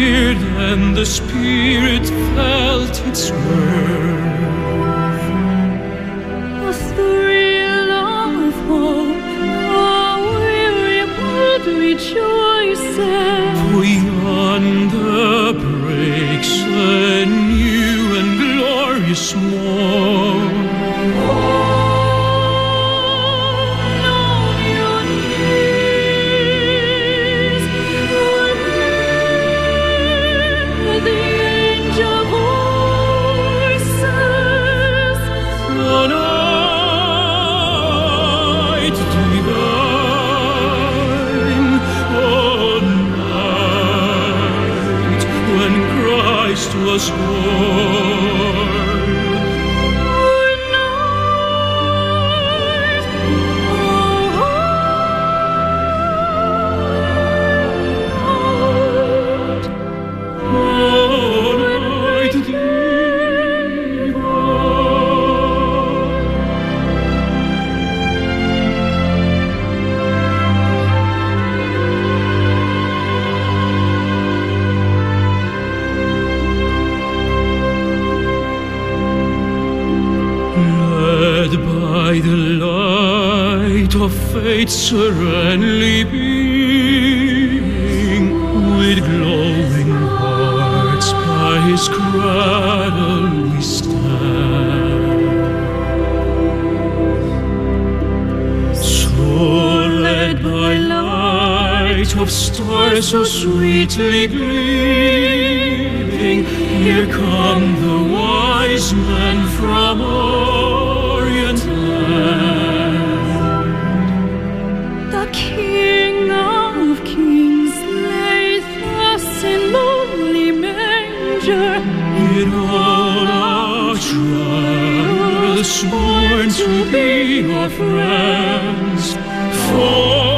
appeared, and the Spirit felt its worth. A thrill of hope, a weary world rejoices. Yonder breaks a new and glorious morn. Was born. By the light of faith serenely beaming, with glowing hearts by his cradle we stand. So led by light of stars so sweetly gleaming, here come the wise men from Orient land. The King of Kings lay thus in lowly manger. In all our trials, born to be our friends. For